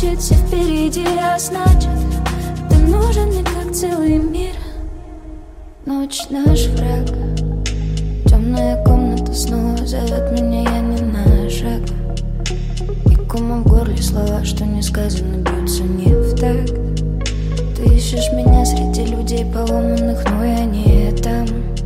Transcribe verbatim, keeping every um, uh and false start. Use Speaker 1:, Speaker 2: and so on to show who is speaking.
Speaker 1: будет все впереди, а значит, ты нужен мне как целый мир. Ночь наш враг, темная комната снова зовет меня, я не на шаг. И комом в горле слова, что не сказано, бьются не в такт. Ты ищешь меня среди людей поломанных, но я не там.